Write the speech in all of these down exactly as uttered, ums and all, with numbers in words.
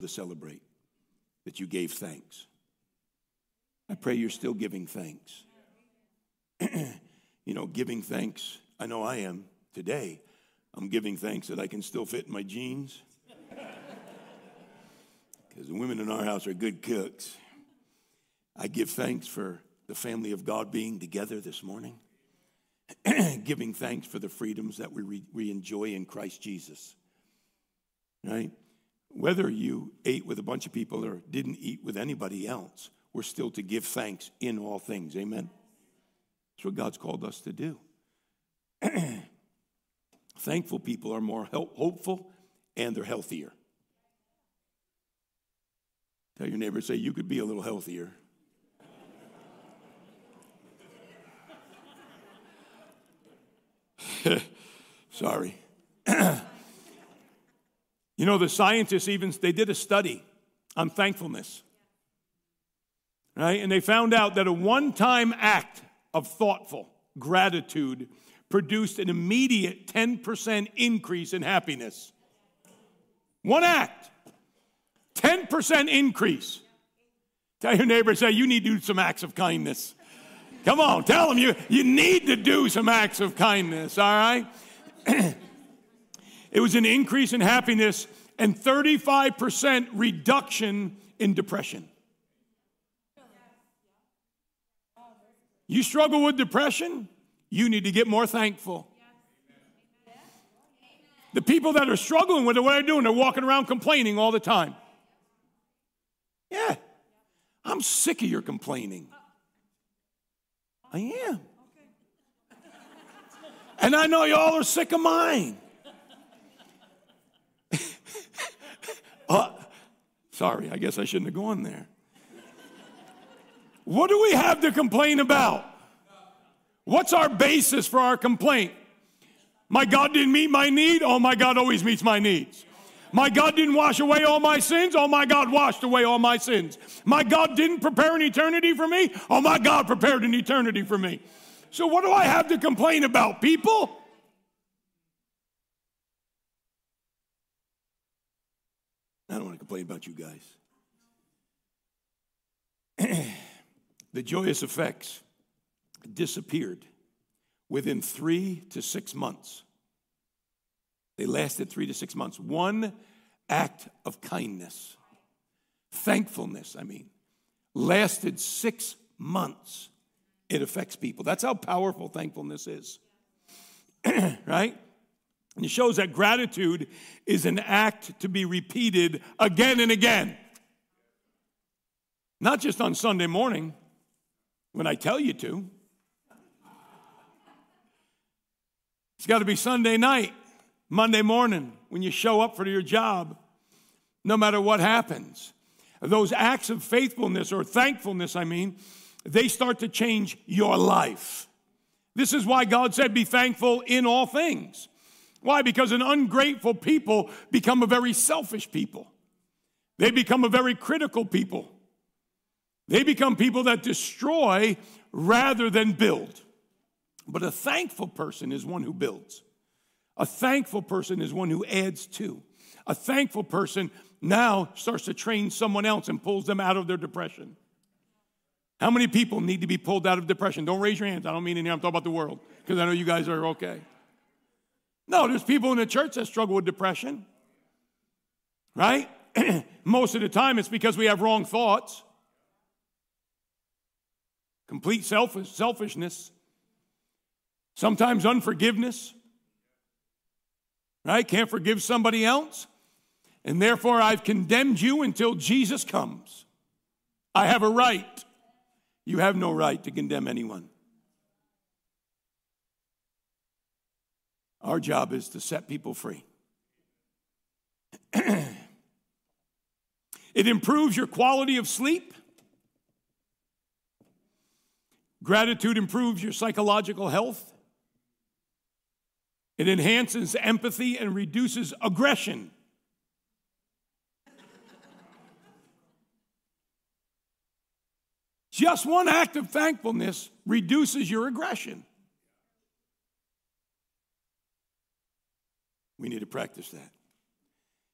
to celebrate that you gave thanks. I pray you're still giving thanks. You know, giving thanks, I know I am today. I'm giving thanks that I can still fit in my jeans. Because the women in our house are good cooks. I give thanks for the family of God being together this morning. Giving thanks for the freedoms that we, re- we enjoy in Christ Jesus. Right? Whether you ate with a bunch of people or didn't eat with anybody else, we're still to give thanks in all things. Amen? That's what God's called us to do. Thankful people are more help, hopeful, and they're healthier. Tell your neighbor, say, you could be a little healthier. Sorry. You know, the scientists even, they did a study on thankfulness. Right? And they found out that a one-time act of thoughtful gratitude produced an immediate ten percent increase in happiness. One act. ten percent increase. Tell your neighbor, say, you need to do some acts of kindness. Come on, tell them you, you need to do some acts of kindness, all right? It was an increase in happiness and thirty-five percent reduction in depression. You struggle with depression? You need to get more thankful. The people that are struggling with it, what are they doing? They're walking around complaining all the time. Yeah, I'm sick of your complaining. I am. And I know y'all are sick of mine. uh, sorry, I guess I shouldn't have gone there. What do we have to complain about? What's our basis for our complaint? My God didn't meet my need. Oh, my God always meets my needs. My God didn't wash away all my sins. Oh, my God washed away all my sins. My God didn't prepare an eternity for me. Oh, my God prepared an eternity for me. So what do I have to complain about, people? I don't want to complain about you guys. The joyous effects disappeared within three to six months. They lasted three to six months. One act of kindness, thankfulness, I mean, lasted six months. It affects people. That's how powerful thankfulness is. Right? And it shows that gratitude is an act to be repeated again and again. Not just on Sunday morning when I tell you to. It's got to be Sunday night, Monday morning when you show up for your job, no matter what happens. Those acts of faithfulness or thankfulness, I mean, they start to change your life. This is why God said, be thankful in all things. Why? Because an ungrateful people become a very selfish people. They become a very critical people. They become people that destroy rather than build. But a thankful person is one who builds. A thankful person is one who adds to. A thankful person now starts to train someone else and pulls them out of their depression. How many people need to be pulled out of depression? Don't raise your hands. I don't mean in here. I'm talking about the world because I know you guys are okay. No, there's people in the church that struggle with depression, right? Most of the time it's because we have wrong thoughts. Complete selfish, selfishness. Sometimes unforgiveness. Right? Can't forgive somebody else. And therefore I've condemned you until Jesus comes. I have a right. You have no right to condemn anyone. Our job is to set people free. It improves your quality of sleep. Gratitude improves your psychological health. It enhances empathy and reduces aggression. Just one act of thankfulness reduces your aggression. We need to practice that.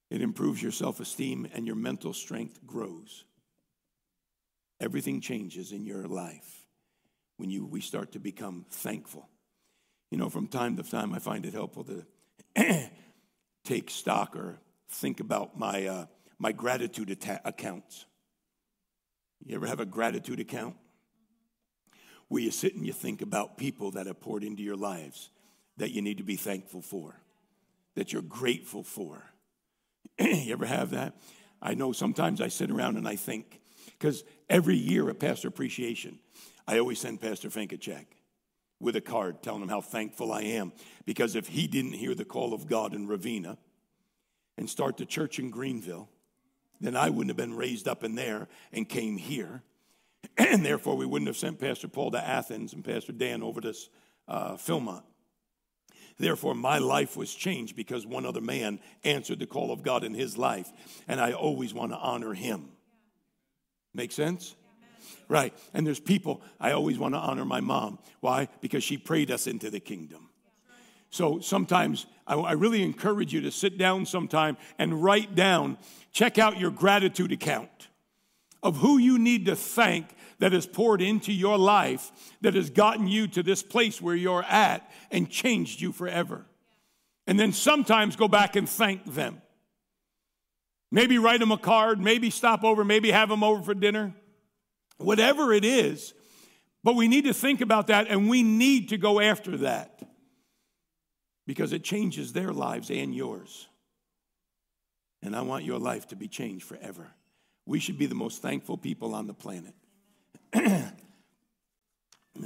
It improves your self-esteem and your mental strength grows. Everything changes in your life when you we start to become thankful. You know, from time to time, I find it helpful to take stock or think about my uh, my gratitude atta- accounts. You ever have a gratitude account? Where you sit and you think about people that have poured into your lives that you need to be thankful for, that you're grateful for. You ever have that? I know sometimes I sit around and I think, because every year at Pastor Appreciation, I always send Pastor Fink a check with a card telling him how thankful I am. Because if he didn't hear the call of God in Ravina and start the church in Greenville, then I wouldn't have been raised up in there and came here. And therefore, we wouldn't have sent Pastor Paul to Athens and Pastor Dan over to uh, Philmont. Therefore, my life was changed because one other man answered the call of God in his life. And I always want to honor him. Make sense? Right. And there's people, I always want to honor my mom. Why? Because she prayed us into the kingdom. So sometimes I, I really encourage you to sit down sometime and write down, check out your gratitude account of who you need to thank that has poured into your life, that has gotten you to this place where you're at and changed you forever. And then sometimes go back and thank them. Maybe write them a card, maybe stop over, maybe have them over for dinner. Whatever it is, but we need to think about that and we need to go after that because it changes their lives and yours. And I want your life to be changed forever. We should be the most thankful people on the planet. uh, you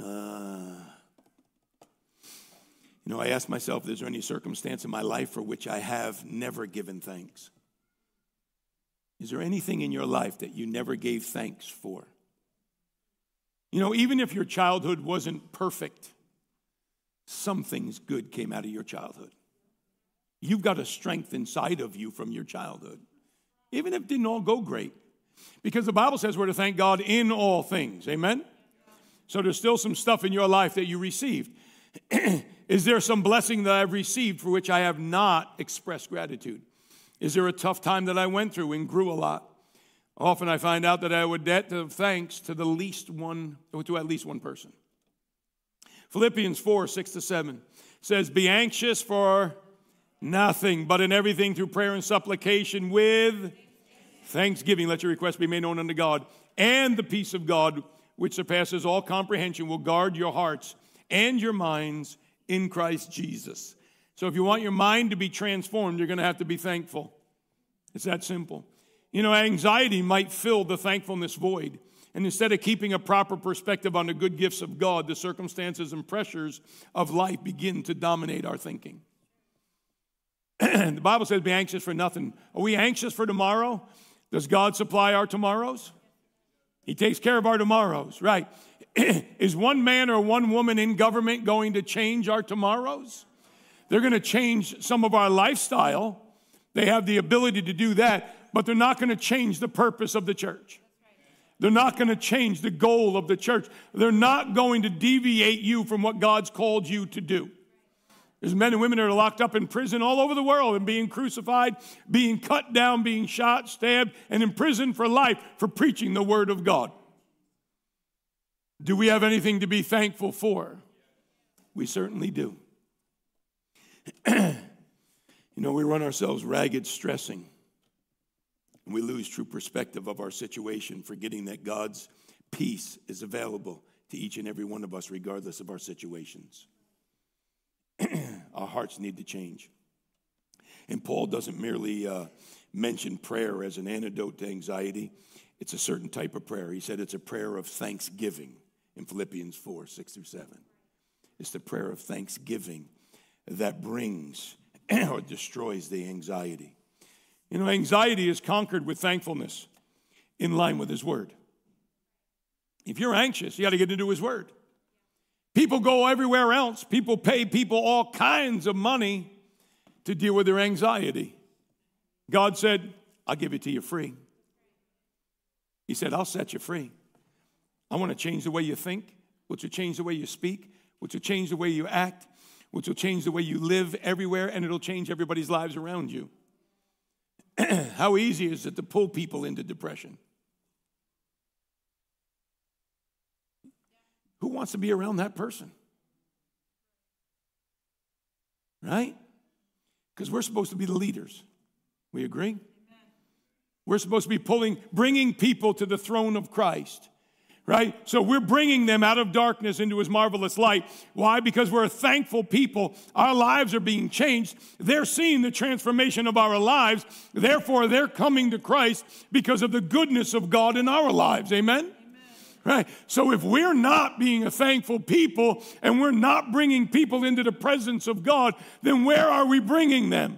know, I ask myself, is there any circumstance in my life for which I have never given thanks? Is there anything in your life that you never gave thanks for? You know, even if your childhood wasn't perfect, some things good came out of your childhood. You've got a strength inside of you from your childhood, even if it didn't all go great. Because the Bible says we're to thank God in all things. Amen? So there's still some stuff in your life that you received. Is there some blessing that I've received for which I have not expressed gratitude? Is there a tough time that I went through and grew a lot? Often I find out that I owe a debt of thanks to the least one, to at least one person. Philippians four, six to seven says, be anxious for nothing, but in everything through prayer and supplication with thanksgiving, let your requests be made known unto God. And the peace of God, which surpasses all comprehension, will guard your hearts and your minds in Christ Jesus. So if you want your mind to be transformed, you're going to have to be thankful. It's that simple. You know, anxiety might fill the thankfulness void. And instead of keeping a proper perspective on the good gifts of God, the circumstances and pressures of life begin to dominate our thinking. The Bible says, be anxious for nothing. Are we anxious for tomorrow? Does God supply our tomorrows? He takes care of our tomorrows, right? Is one man or one woman in government going to change our tomorrows? They're going to change some of our lifestyle. They have the ability to do that, but they're not going to change the purpose of the church. They're not going to change the goal of the church. They're not going to deviate you from what God's called you to do. There's men and women that are locked up in prison all over the world and being crucified, being cut down, being shot, stabbed, and imprisoned for life for preaching the word of God. Do we have anything to be thankful for? We certainly do. You know, we run ourselves ragged stressing. And we lose true perspective of our situation, forgetting that God's peace is available to each and every one of us, regardless of our situations. Our hearts need to change. And Paul doesn't merely uh, mention prayer as an antidote to anxiety. It's a certain type of prayer. He said it's a prayer of thanksgiving in Philippians four, six through seven. It's the prayer of thanksgiving that brings or destroys the anxiety. You know, anxiety is conquered with thankfulness in line with his word. If you're anxious, you got to get into his word. People go everywhere else. People pay people all kinds of money to deal with their anxiety. God said, I'll give it to you free. He said, I'll set you free. I want to change the way you think, which will change the way you speak, which will change the way you act, which will change the way you live everywhere, and it'll change everybody's lives around you. How easy is it to pull people into depression? Who wants to be around that person? Right? Because we're supposed to be the leaders. We agree? Amen. We're supposed to be pulling, bringing people to the throne of Christ. Right? So we're bringing them out of darkness into his marvelous light. Why? Because we're a thankful people. Our lives are being changed. They're seeing the transformation of our lives. Therefore, they're coming to Christ because of the goodness of God in our lives. Amen? Amen. Right? So if we're not being a thankful people and we're not bringing people into the presence of God, then where are we bringing them?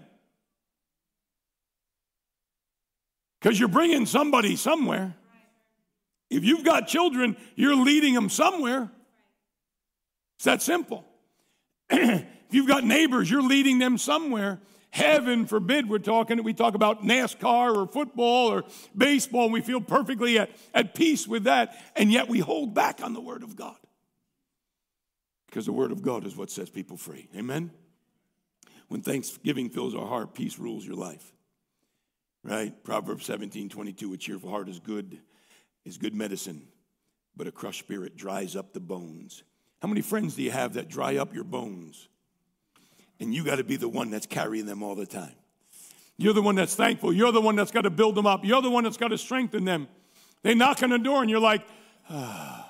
Because you're bringing somebody somewhere. If you've got children, you're leading them somewhere. It's that simple. If you've got neighbors, you're leading them somewhere. Heaven forbid we're talking, we talk about NASCAR or football or baseball, and we feel perfectly at, at peace with that, and yet we hold back on the Word of God. Because the Word of God is what sets people free. Amen? When thanksgiving fills our heart, peace rules your life. Right? Proverbs seventeen twenty-two, a cheerful heart is good. is good medicine, but a crushed spirit dries up the bones. How many friends do you have that dry up your bones? And you got to be the one that's carrying them all the time. You're the one that's thankful. You're the one that's got to build them up. You're the one that's got to strengthen them. They knock on the door and you're like, ah.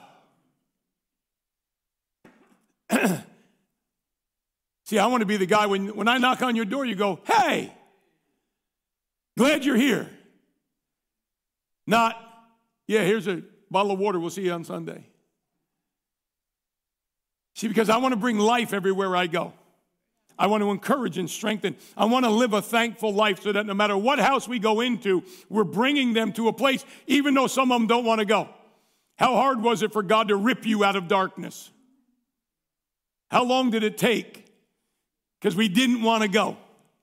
See, I want to be the guy when, when I knock on your door, you go, hey, glad you're here. Not, yeah, here's a bottle of water. We'll see you on Sunday. See, because I want to bring life everywhere I go. I want to encourage and strengthen. I want to live a thankful life so that no matter what house we go into, we're bringing them to a place, even though some of them don't want to go. How hard was it for God to rip you out of darkness? How long did it take? Because we didn't want to go.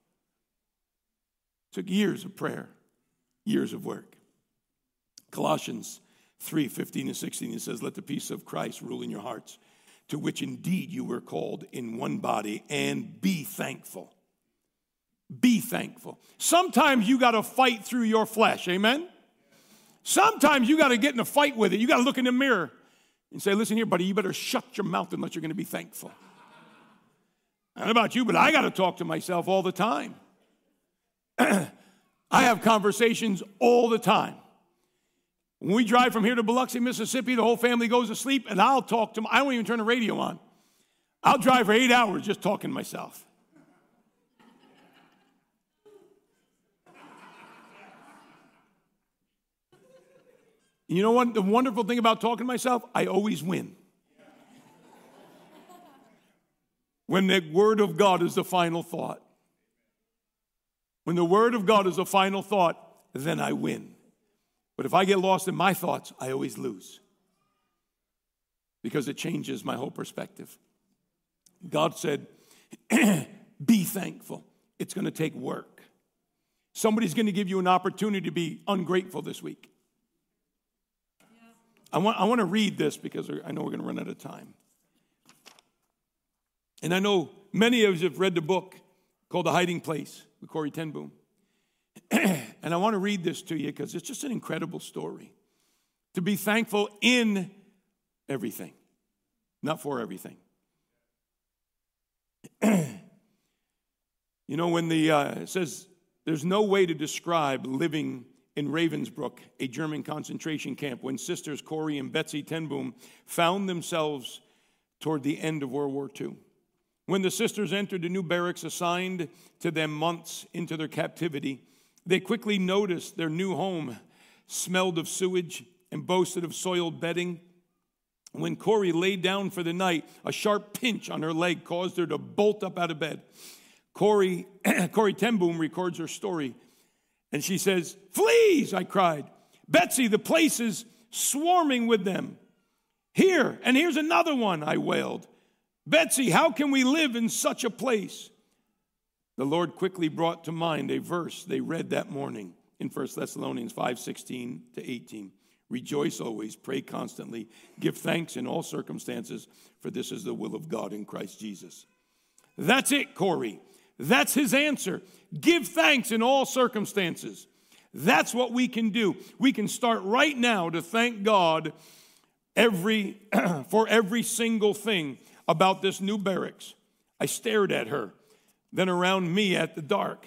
It took years of prayer, years of work. Colossians three, fifteen and sixteen, it says, let the peace of Christ rule in your hearts, to which indeed you were called in one body, and be thankful. Be thankful. Sometimes you got to fight through your flesh, amen? Sometimes you got to get in a fight with it. You got to look in the mirror and say, listen here, buddy, you better shut your mouth unless you're going to be thankful. I don't know about you, but I got to talk to myself all the time. I have conversations all the time. When we drive from here to Biloxi, Mississippi, the whole family goes to sleep, and I'll talk to them. I don't even turn the radio on. I'll drive for eight hours just talking to myself. You know what? The wonderful thing about talking to myself, I always win. When the Word of God is the final thought. When the Word of God is the final thought, then I win. But if I get lost in my thoughts, I always lose. Because it changes my whole perspective. God said, be thankful. It's going to take work. Somebody's going to give you an opportunity to be ungrateful this week. I want, I want to read this because I know we're going to run out of time. And I know many of you have read the book called The Hiding Place with Corrie ten Boom. And I want to read this to you because it's just an incredible story. To be thankful in everything, not for everything. You know, when the, uh, it says, there's no way to describe living in Ravensbrück, a German concentration camp, when sisters Corrie and Betsy ten Boom found themselves toward the end of World War Two. When the sisters entered the new barracks assigned to them months into their captivity, they quickly noticed their new home smelled of sewage and boasted of soiled bedding. When Corrie laid down for the night, a sharp pinch on her leg caused her to bolt up out of bed. Corrie, Corrie ten Boom records her story, and she says, "Fleas," I cried. "Betsy, the place is swarming with them. Here, and here's another one," I wailed. "Betsy, how can we live in such a place?" The Lord quickly brought to mind a verse they read that morning in First Thessalonians five, sixteen to eighteen. "Rejoice always, pray constantly, give thanks in all circumstances, for this is the will of God in Christ Jesus." That's it, Corrie. That's his answer. Give thanks in all circumstances. That's what we can do. We can start right now to thank God every for every single thing about this new barracks. I stared at her, then around me at the dark,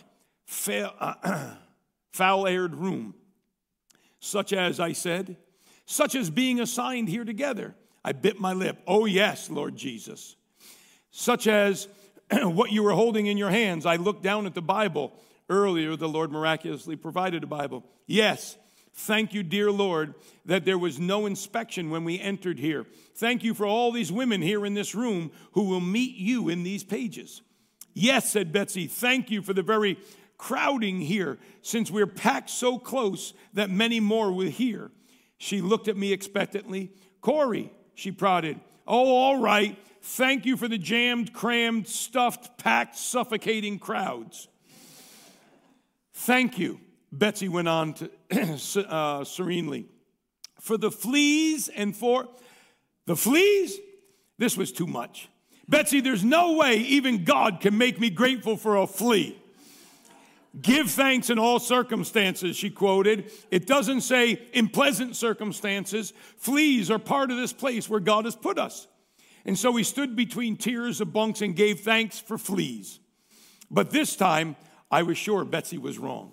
foul-aired room, such as, I said, such as being assigned here together. I bit my lip. Oh, yes, Lord Jesus. Such as what you were holding in your hands. I looked down at the Bible. Earlier, the Lord miraculously provided a Bible. Yes, thank you, dear Lord, that there was no inspection when we entered here. Thank you for all these women here in this room who will meet you in these pages. Yes, said Betsy, thank you for the very crowding here, since we're packed so close that many more will hear. She looked at me expectantly. Corey, she prodded. Oh, all right. Thank you for the jammed, crammed, stuffed, packed, suffocating crowds. Thank you, Betsy went on to, uh, serenely, for the fleas and for the fleas. This was too much. Betsy, there's no way even God can make me grateful for a flea. Give thanks in all circumstances, she quoted. It doesn't say in pleasant circumstances. Fleas are part of this place where God has put us. And so we stood between tiers of bunks and gave thanks for fleas. But this time, I was sure Betsy was wrong.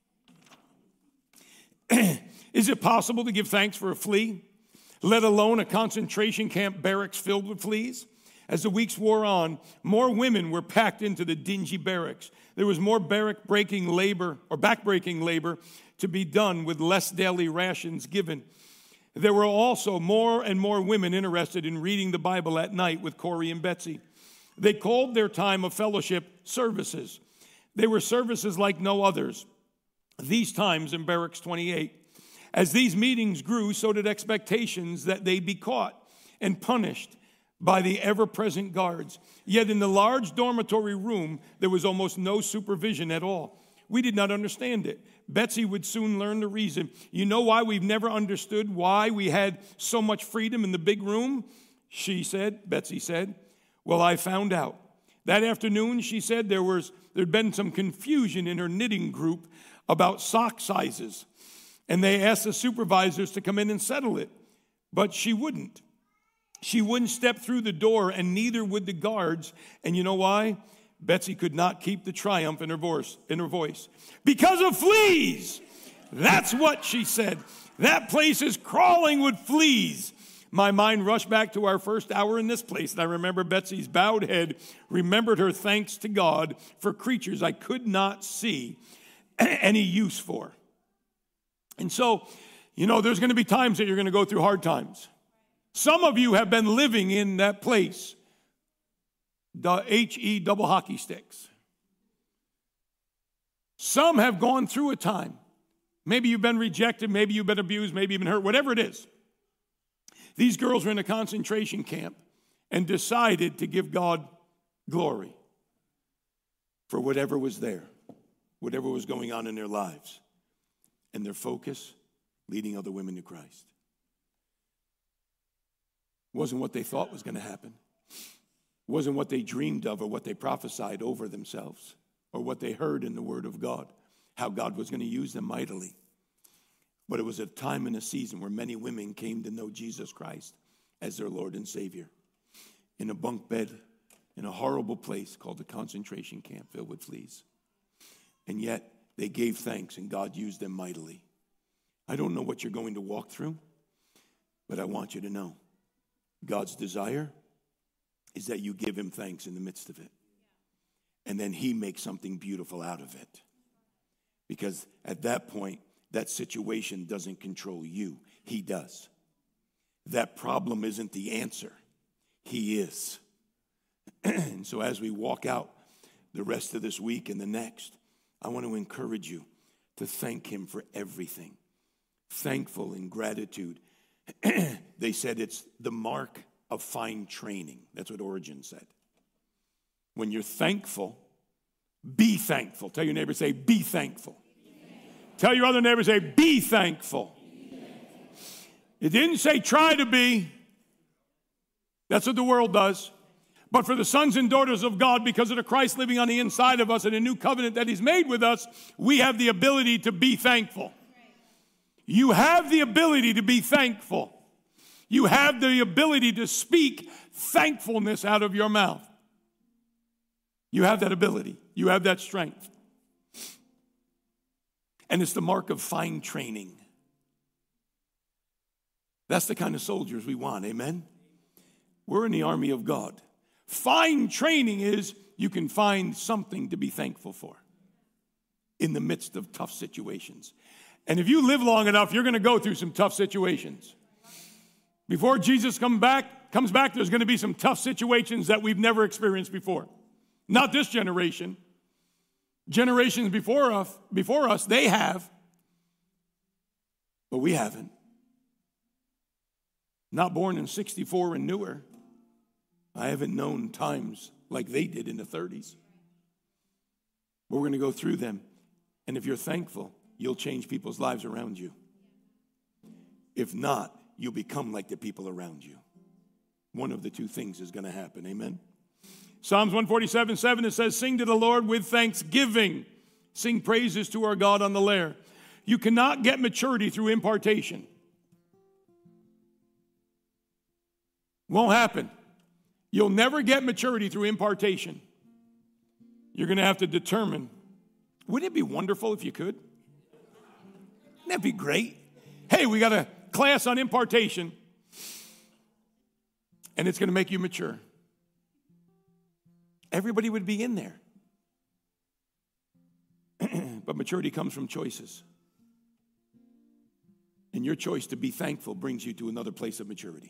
Is it possible to give thanks for a flea, let alone a concentration camp barracks filled with fleas? As the weeks wore on, more women were packed into the dingy barracks. There was more barrack-breaking labor or back-breaking labor to be done with less daily rations given. There were also more and more women interested in reading the Bible at night with Corey and Betsy. They called their time of fellowship services. They were services like no others. These times in Barracks twenty-eight. As these meetings grew, so did expectations that they be caught and punished by the ever-present guards. Yet in the large dormitory room, there was almost no supervision at all. We did not understand it. Betsy would soon learn the reason. You know why we've never understood why we had so much freedom in the big room? She said, Betsy said. Well, I found out. That afternoon, she said, there was there'd been some confusion in her knitting group about sock sizes. And they asked the supervisors to come in and settle it. But she wouldn't. She wouldn't step through the door, and neither would the guards. And you know why? Betsy could not keep the triumph in her voice. In her voice. Because of fleas. That's what she said. That place is crawling with fleas. My mind rushed back to our first hour in this place, and I remember Betsy's bowed head, remembered her thanks to God for creatures I could not see any use for. And so, you know, there's going to be times that you're going to go through hard times. Some of you have been living in that place, the H E double hockey sticks. Some have gone through a time. Maybe you've been rejected, maybe you've been abused, maybe you've been hurt, whatever it is. These girls were in a concentration camp and decided to give God glory for whatever was there, whatever was going on in their lives, and their focus, leading other women to Christ. Wasn't what they thought was going to happen. Wasn't what they dreamed of or what they prophesied over themselves or what they heard in the Word of God, how God was going to use them mightily. But it was a time and a season where many women came to know Jesus Christ as their Lord and Savior in a bunk bed in a horrible place called the concentration camp filled with fleas. And yet they gave thanks and God used them mightily. I don't know what you're going to walk through, but I want you to know God's desire is that you give him thanks in the midst of it. And then he makes something beautiful out of it. Because at that point, that situation doesn't control you. He does. That problem isn't the answer. He is. And so as we walk out the rest of this week and the next, I want to encourage you to thank him for everything. Thankful in gratitude. They said it's the mark of fine training. That's what Origen said. When you're thankful, be thankful. Tell your neighbor, say, be thankful. Tell your other neighbor, say, be thankful. Be thankful. It didn't say try to be. That's what the world does. But for the sons and daughters of God, because of the Christ living on the inside of us and a new covenant that he's made with us, we have the ability to be thankful. You have the ability to be thankful. You have the ability to speak thankfulness out of your mouth. You have that ability. You have that strength. And it's the mark of fine training. That's the kind of soldiers we want, amen? We're in the army of God. Fine training is you can find something to be thankful for in the midst of tough situations. And if you live long enough, you're going to go through some tough situations. Before Jesus come back, comes back, there's going to be some tough situations that we've never experienced before. Not this generation. Generations before us, before us, they have, but we haven't. Not born in sixty-four and newer. I haven't known times like they did in the thirties. But we're going to go through them. And if you're thankful, you'll change people's lives around you. If not, you'll become like the people around you. One of the two things is going to happen. Amen. Psalms one forty-seven, seven, it says, sing to the Lord with thanksgiving. Sing praises to our God on the lyre. You cannot get maturity through impartation. Won't happen. You'll never get maturity through impartation. You're going to have to determine. Wouldn't it be wonderful if you could? Wouldn't that be great? Hey, we got a class on impartation, and it's going to make you mature. Everybody would be in there. But maturity comes from choices. And your choice to be thankful brings you to another place of maturity.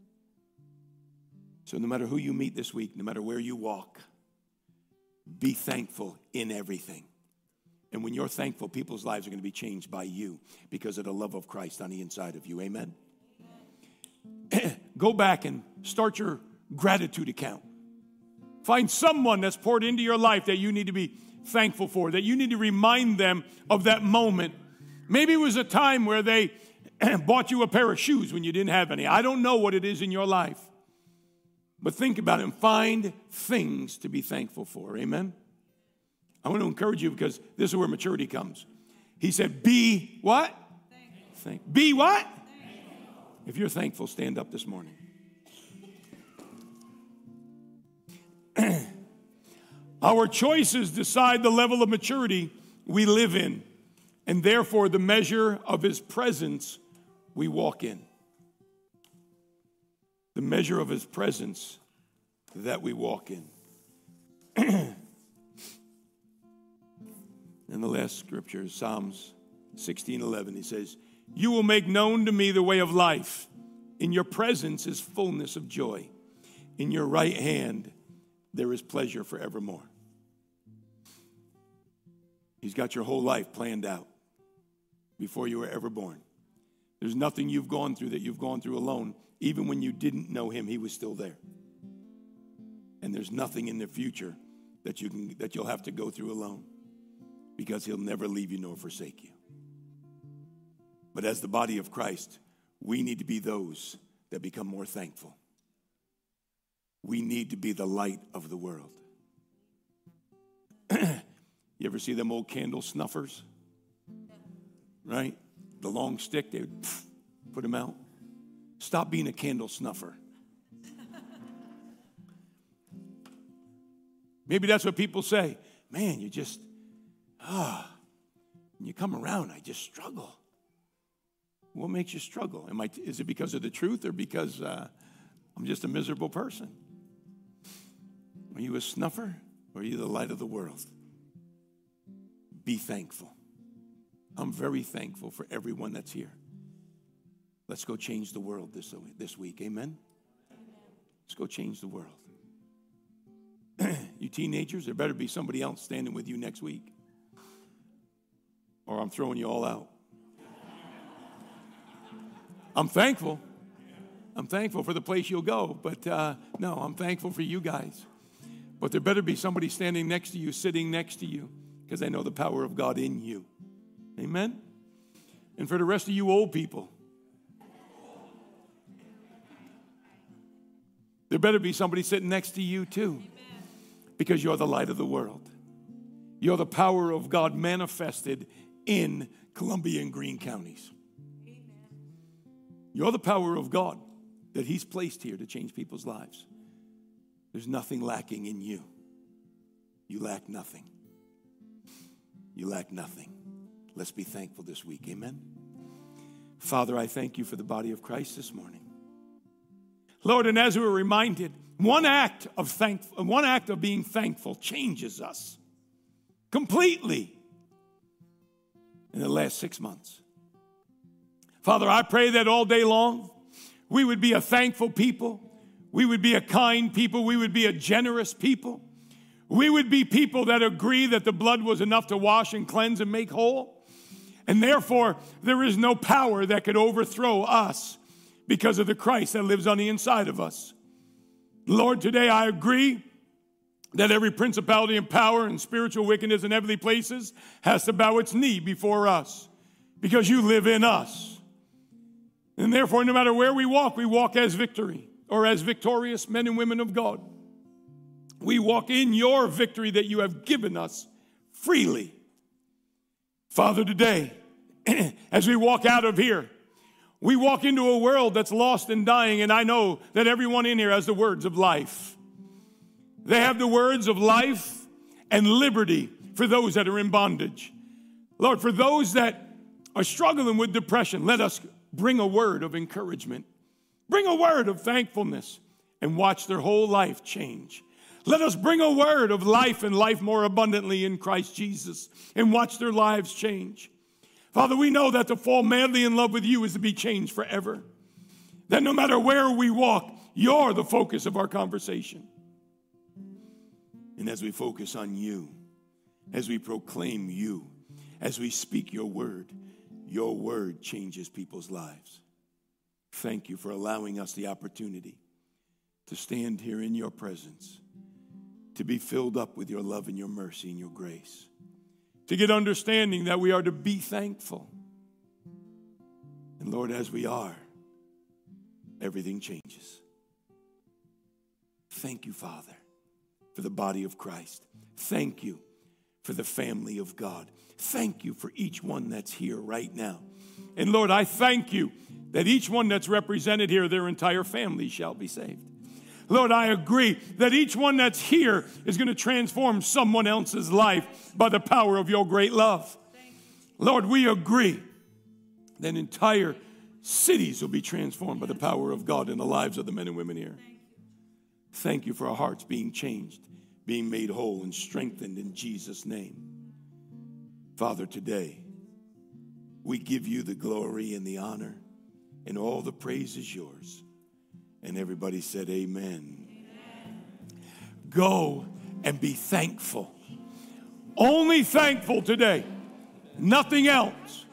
So no matter who you meet this week, no matter where you walk, be thankful in everything. And when you're thankful, people's lives are going to be changed by you because of the love of Christ on the inside of you. Amen? Amen. Go back and start your gratitude account. Find someone that's poured into your life that you need to be thankful for, that you need to remind them of that moment. Maybe it was a time where they bought you a pair of shoes when you didn't have any. I don't know what it is in your life. But think about it and find things to be thankful for. Amen? I want to encourage you because this is where maturity comes. He said, be what? Thankful. Be what? Thankful. If you're thankful, stand up this morning. Our choices decide the level of maturity we live in, and therefore the measure of his presence we walk in. The measure of his presence that we walk in. And the last scripture is Psalms sixteen eleven. He says, you will make known to me the way of life. In your presence is fullness of joy. In your right hand there is pleasure forevermore. He's got your whole life planned out before you were ever born. There's nothing you've gone through that you've gone through alone. Even when you didn't know him, he was still there. And there's nothing in the future that you can that you'll have to go through alone, because he'll never leave you nor forsake you. But as the body of Christ, we need to be those that become more thankful. We need to be the light of the world. You ever see them old candle snuffers? Right? The long stick, they would put them out. Stop being a candle snuffer. Maybe that's what people say. Man, you just, ah, when you come around, I just struggle. What makes you struggle? Am I, is it because of the truth or because uh, I'm just a miserable person? Are you a snuffer or are you the light of the world? Be thankful. I'm very thankful for everyone that's here. Let's go change the world this, this week. Amen? Let's go change the world. You teenagers, there better be somebody else standing with you next week, or I'm throwing you all out. I'm thankful. I'm thankful for the place you'll go, but uh, no, I'm thankful for you guys. But there better be somebody standing next to you, sitting next to you, because I know the power of God in you. Amen? And for the rest of you old people, there better be somebody sitting next to you too, because you're the light of the world. You're the power of God manifested in Columbia and Greene counties. You're the power of God that he's placed here to change people's lives. There's nothing lacking in you. You lack nothing. You lack nothing. Let's be thankful this week. Amen. Father, I thank you for the body of Christ this morning. Lord, and as we were reminded, one act of thank, one act of being thankful changes us completely in the last six months. Father, I pray that all day long we would be a thankful people. We would be a kind people. We would be a generous people. We would be people that agree that the blood was enough to wash and cleanse and make whole. And therefore, there is no power that could overthrow us because of the Christ that lives on the inside of us. Lord, today I agree that every principality and power and spiritual wickedness in heavenly places has to bow its knee before us because you live in us. And therefore, no matter where we walk, we walk as victory or as victorious men and women of God. We walk in your victory that you have given us freely. Father, today, as we walk out of here, we walk into a world that's lost and dying, and I know that everyone in here has the words of life. They have the words of life and liberty for those that are in bondage. Lord, for those that are struggling with depression, let us bring a word of encouragement. Bring a word of thankfulness and watch their whole life change. Let us bring a word of life and life more abundantly in Christ Jesus and watch their lives change. Father, we know that to fall madly in love with you is to be changed forever. That no matter where we walk, you're the focus of our conversation. And as we focus on you, as we proclaim you, as we speak your word, your word changes people's lives. Thank you for allowing us the opportunity to stand here in your presence, to be filled up with your love and your mercy and your grace, to get understanding that we are to be thankful. And Lord, as we are, everything changes. Thank you, Father, for the body of Christ. Thank you for the family of God. Thank you for each one that's here right now. And Lord, I thank you that each one that's represented here, their entire family shall be saved. Lord, I agree that each one that's here is going to transform someone else's life by the power of your great love. Lord, we agree that entire cities will be transformed by the power of God in the lives of the men and women here. Thank you for our hearts being changed, being made whole and strengthened in Jesus' name. Father, today, we give you the glory and the honor, and all the praise is yours. And everybody said amen. Amen. Go and be thankful. Only thankful today. Nothing else.